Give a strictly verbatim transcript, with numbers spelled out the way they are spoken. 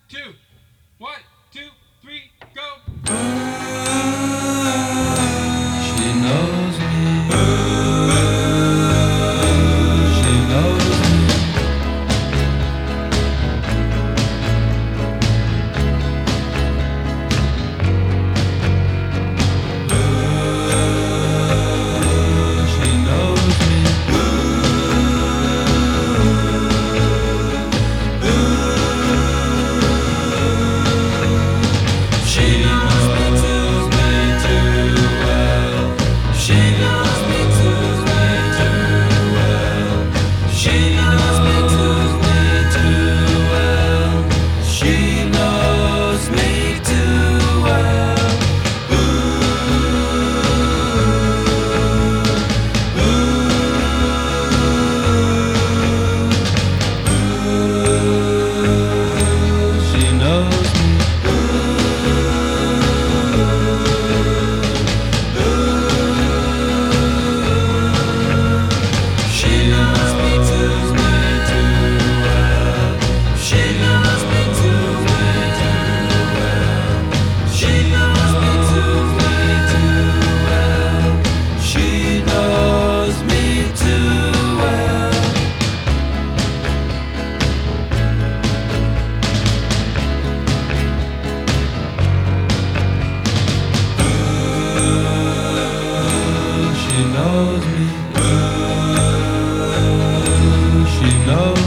two. One, two, three, go. She knows me. She knows me. She knows me. She knows me too well. She knows me too well. She knows me too well. She knows me too well. She knows me. She knows me too well. She knows me too well. She knows me too well. She knows me too well. She knows me. She knows.